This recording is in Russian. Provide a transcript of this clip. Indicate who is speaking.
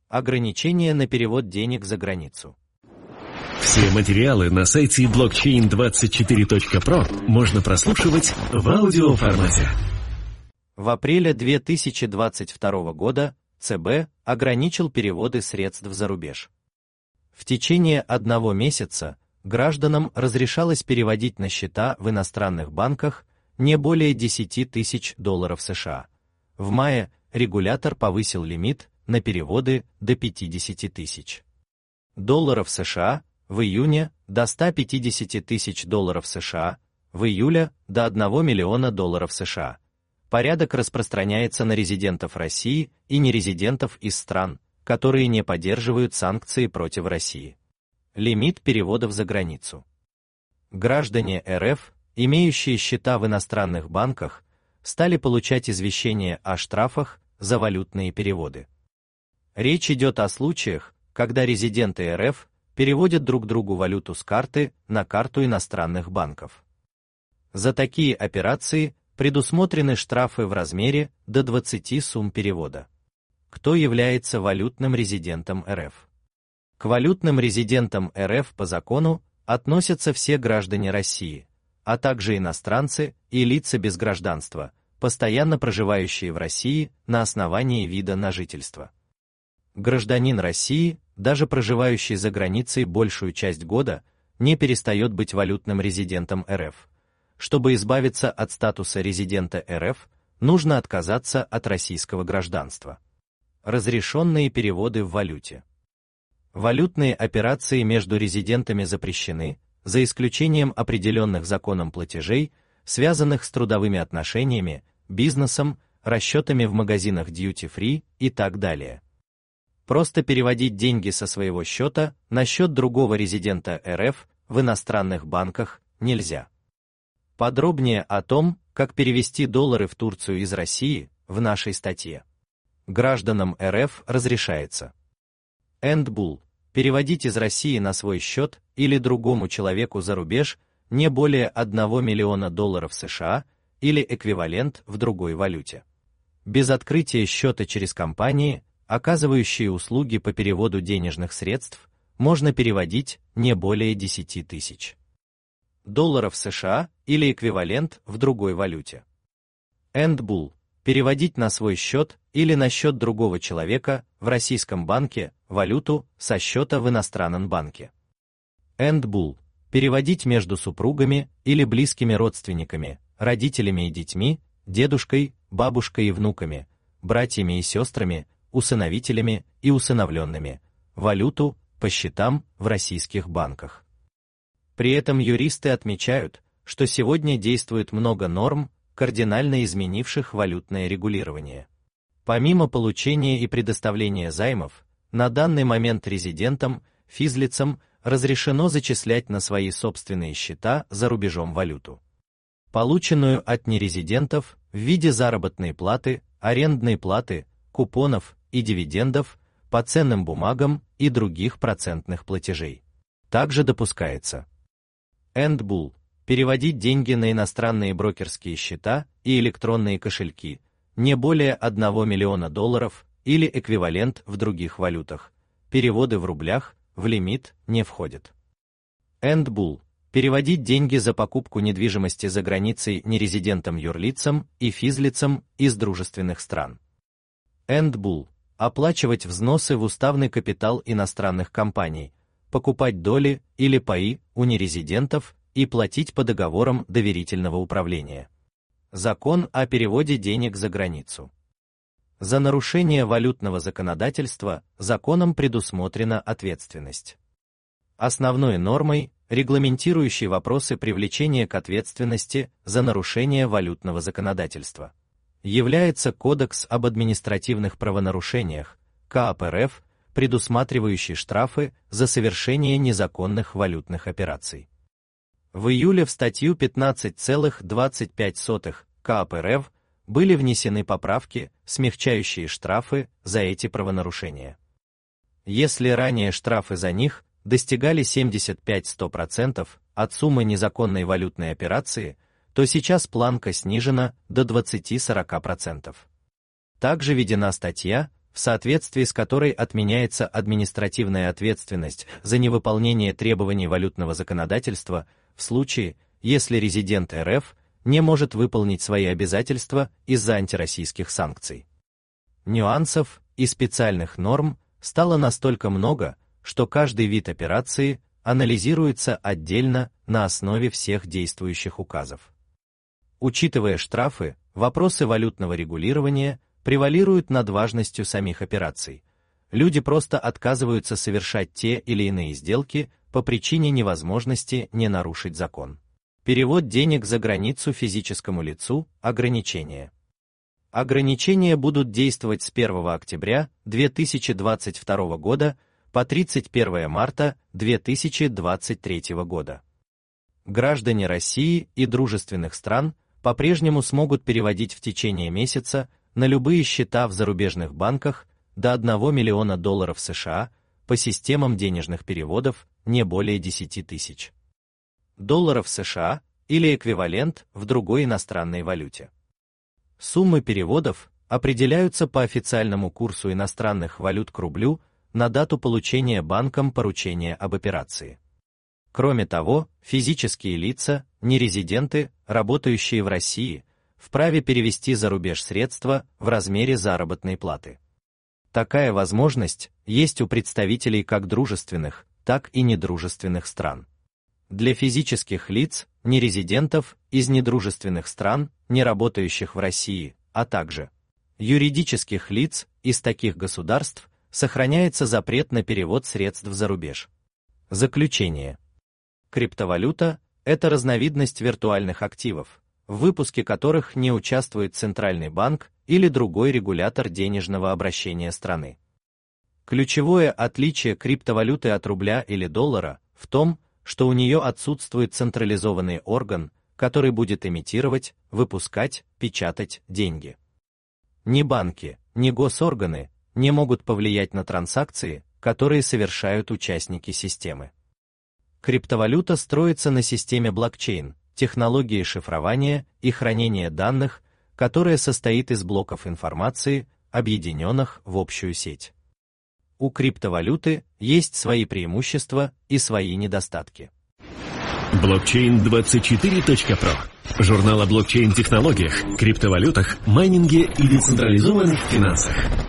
Speaker 1: Ограничения на перевод денег за границу.
Speaker 2: Все материалы на сайте blockchain24.pro можно прослушивать в аудиоформате.
Speaker 1: В апреле 2022 года ЦБ ограничил переводы средств за рубеж. В течение 1 месяца гражданам разрешалось переводить на счета в иностранных банках не более $10 тысяч США. В мае регулятор повысил лимит на переводы до $50 тысяч США, в июне до $150 тысяч США, в июле до $1 миллиона США. Порядок распространяется на резидентов России и нерезидентов из стран, которые не поддерживают санкции против России. Лимит переводов за границу. Граждане РФ, имеющие счета в иностранных банках, стали получать извещения о штрафах за валютные переводы. Речь идет о случаях, когда резиденты РФ переводят друг другу валюту с карты на карту иностранных банков. За такие операции предусмотрены штрафы в размере до 20 сумм перевода. Кто является валютным резидентом РФ? К валютным резидентам РФ по закону относятся все граждане России, а также иностранцы и лица без гражданства, постоянно проживающие в России на основании вида на жительство. Гражданин России, даже проживающий за границей большую часть года, не перестает быть валютным резидентом РФ. Чтобы избавиться от статуса резидента РФ, нужно отказаться от российского гражданства. Разрешенные переводы в валюте. Валютные операции между резидентами запрещены, за исключением определенных законом платежей, связанных с трудовыми отношениями, бизнесом, расчетами в магазинах duty-free и так далее. Просто переводить деньги со своего счета на счет другого резидента РФ в иностранных банках нельзя. Подробнее о том, как перевести доллары в Турцию из России, в нашей статье. Гражданам РФ разрешается: Эндбул – переводить из России на свой счет или другому человеку за рубеж не более $1 миллиона США или эквивалент в другой валюте. Без открытия счета через компании, оказывающие услуги по переводу денежных средств, можно переводить не более 10 тысяч долларов США или эквивалент в другой валюте. Эндбул – переводить на свой счет или на счет другого человека в российском банке валюту со счета в иностранном банке. Эндбул – переводить между супругами или близкими родственниками, родителями и детьми, дедушкой, бабушкой и внуками, братьями и сестрами, усыновителями и усыновленными, валюту по счетам в российских банках. При этом юристы отмечают, что сегодня действует много норм, кардинально изменивших валютное регулирование. Помимо получения и предоставления займов, на данный момент резидентам, физлицам разрешено зачислять на свои собственные счета за рубежом валюту, полученную от нерезидентов в виде заработной платы, арендной платы, купонов и дивидендов по ценным бумагам и других процентных платежей. Также допускается Эндбул – переводить деньги на иностранные брокерские счета и электронные кошельки не более $1 миллиона или эквивалент в других валютах. Переводы в рублях в лимит не входят. Эндбул – переводить деньги за покупку недвижимости за границей нерезидентам-юрлицам и физлицам из дружественных стран. Эндбул – оплачивать взносы в уставный капитал иностранных компаний, покупать доли или паи у нерезидентов и платить по договорам доверительного управления. Закон о переводе денег за границу. За нарушение валютного законодательства законом предусмотрена ответственность. Основной нормой, регламентирующей вопросы привлечения к ответственности за нарушение валютного законодательства, является Кодекс об административных правонарушениях, КАП РФ, предусматривающий штрафы за совершение незаконных валютных операций. В июле в статью 15,25 КАП РФ были внесены поправки, смягчающие штрафы за эти правонарушения. Если ранее штрафы за них достигали 75-100% от суммы незаконной валютной операции, то сейчас планка снижена до 20-40%. Также введена статья, в соответствии с которой отменяется административная ответственность за невыполнение требований валютного законодательства в случае, если резидент РФ не может выполнить свои обязательства из-за антироссийских санкций. Нюансов и специальных норм стало настолько много, что каждый вид операции анализируется отдельно на основе всех действующих указов. Учитывая штрафы, вопросы валютного регулирования превалируют над важностью самих операций. Люди просто отказываются совершать те или иные сделки по причине невозможности не нарушить закон. Перевод денег за границу физическому лицу – ограничения. Ограничения будут действовать с 1 октября 2022 года по 31 марта 2023 года. Граждане России и дружественных стран по-прежнему смогут переводить в течение месяца на любые счета в зарубежных банках до $1 миллиона США по системам денежных переводов не более 10 тысяч долларов США или эквивалент в другой иностранной валюте. Суммы переводов определяются по официальному курсу иностранных валют к рублю на дату получения банком поручения об операции. Кроме того, физические лица, нерезиденты, работающие в России, вправе перевести за рубеж средства в размере заработной платы. Такая возможность есть у представителей как дружественных, так и недружественных стран. Для физических лиц, нерезидентов из недружественных стран, не работающих в России, а также юридических лиц из таких государств, сохраняется запрет на перевод средств за рубеж. Заключение. Криптовалюта – это разновидность виртуальных активов, в выпуске которых не участвует Центральный банк или другой регулятор денежного обращения страны. Ключевое отличие криптовалюты от рубля или доллара в том, что у нее отсутствует централизованный орган, который будет имитировать, выпускать, печатать деньги. Ни банки, ни госорганы не могут повлиять на транзакции, которые совершают участники системы. Криптовалюта строится на системе блокчейн, технологии шифрования и хранения данных, которая состоит из блоков информации, объединенных в общую сеть. У криптовалюты есть свои преимущества и свои недостатки.
Speaker 2: Blockchain24.pro. Журнал о блокчейн-технологиях, криптовалютах, майнинге и децентрализованных финансах.